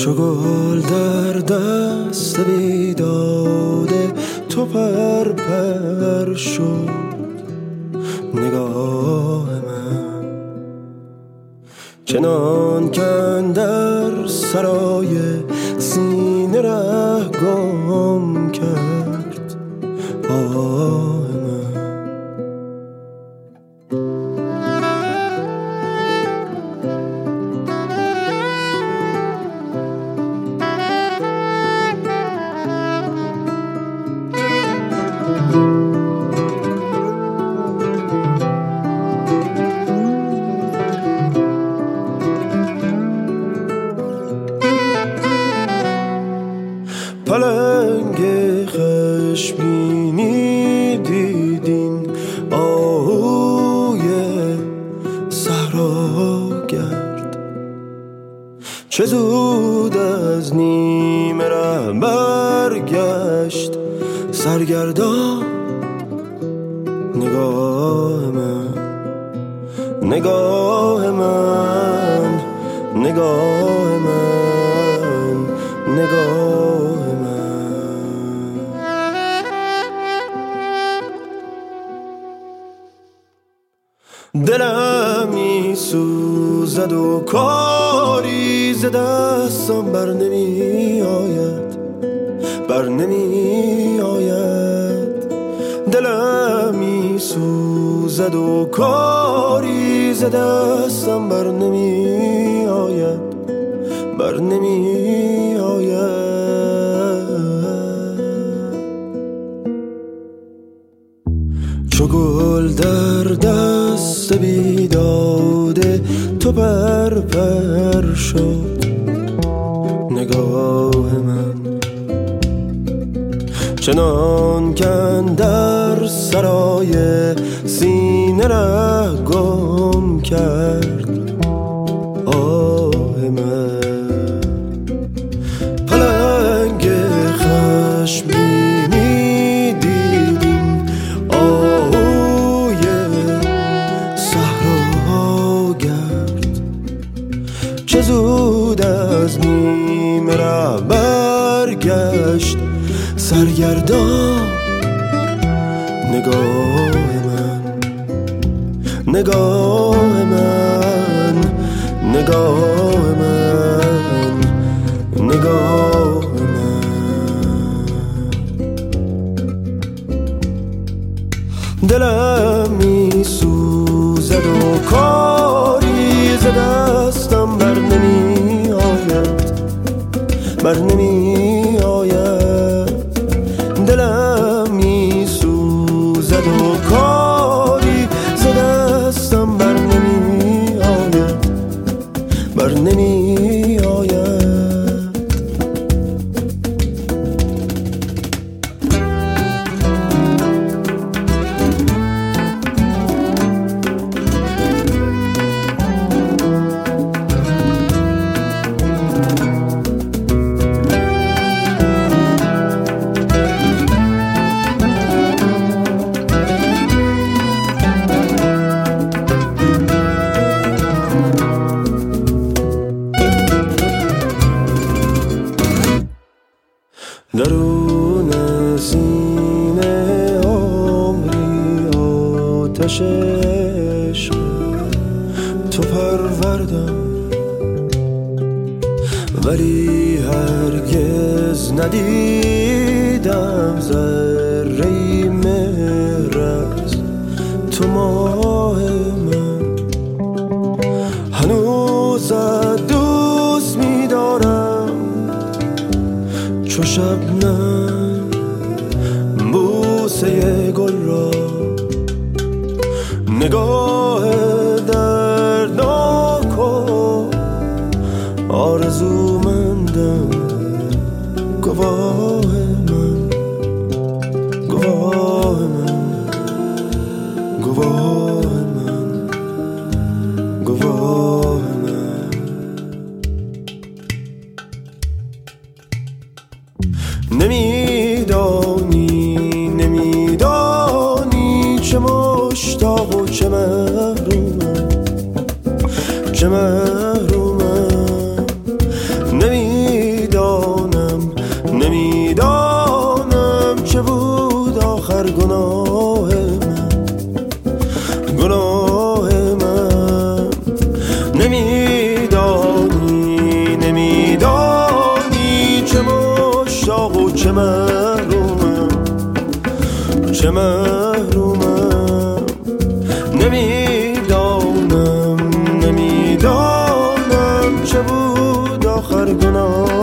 چو گل در دست بیداده تو پر پر شد نگاه من، چنان کن در سرای سینه ره گم کرد آه من. پلنگ خشمگینی دیدین آهوی صحرا گرد، چه زود از نیمه ره برگشت سرگردان نگاه من، نگاه من، نگاه من، نگاه من. دلم می سوزد و کاری ز دستم بر نمی آید، بر نمی آید. دلم می سوزد و کاری ز دستم بر نمی آید، بر نمی آید. چو گل در دست بیداده تو پر پر شد نگاه من، چنان کن در سرای سینه ره گم کرد آه من. پلنگ خشمگینی دیدیم آهوی صحرا گرد، چه زود از نیمه ره برگشت سرگردان نگاه من، نگاه من، نگاه من، نگاه من. دلم می سوزد و کاری ز دستم بر نمی آید، بر نمی آید. دلم می سوزد و کاری ز دستم بر نمی آید، بر نمی آید. درون سینه عمری آتش عشق تو پروردم، ولی هرگز ندیدم ذره‌ای مهر از تو ماه من. هنوزت دوست می‌دارم چو شبنم بوسه گل را، نگاه دردناک و آرزومندم گواه من، گواه من، گواه من، گواه من. نمیدانی نمیدانی چه مشتاق و چه محرومم، چه محرومم. نمیدانی گناه من نمیدانی چه مشتاق و چه محرومم نمیدانم چه بود آخر گناه